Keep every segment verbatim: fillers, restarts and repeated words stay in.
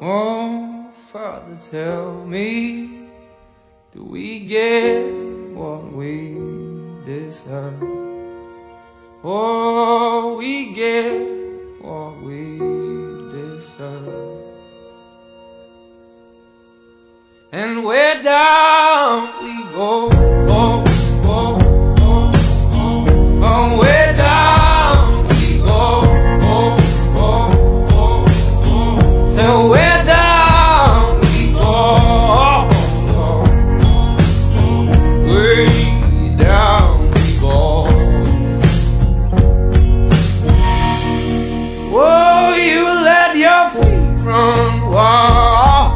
Oh, Father, tell me, do we get what we deserve? Oh, we get what we deserve. And where down we go, go, go, go, go, go, where down we go, go, go, go, go, so where down we go, go, go, way down we go. Oh, you let your feet run wild.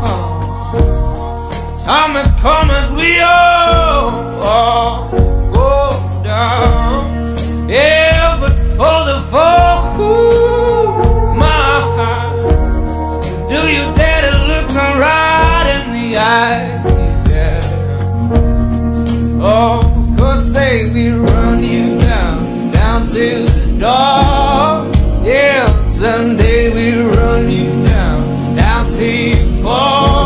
Time has come as we all, all go down. Yeah, but for the fall, ooh, my heart, do you dare to look me right in the eyes? Yeah. Oh, 'cause say we run you down, down to the door. Yeah, someday we run you down, down till you fall.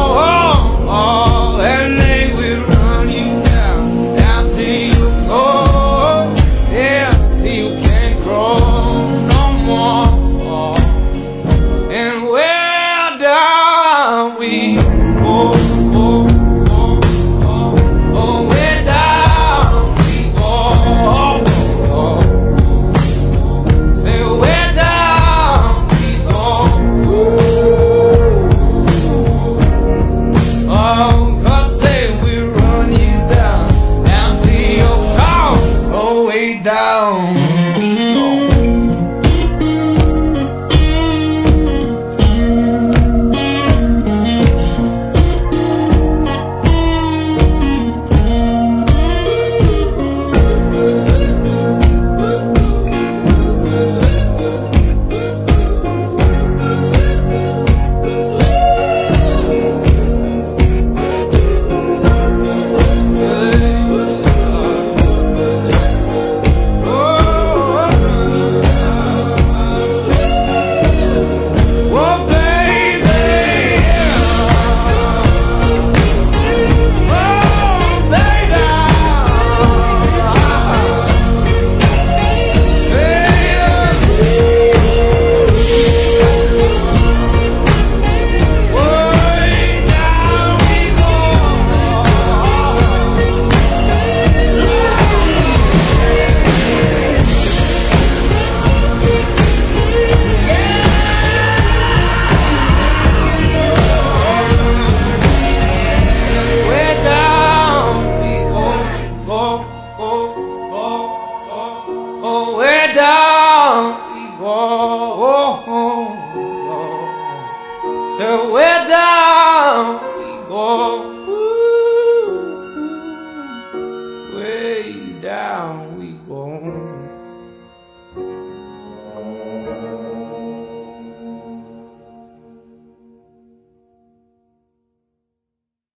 Oh, where down we go, oh, oh, oh. So where down we go.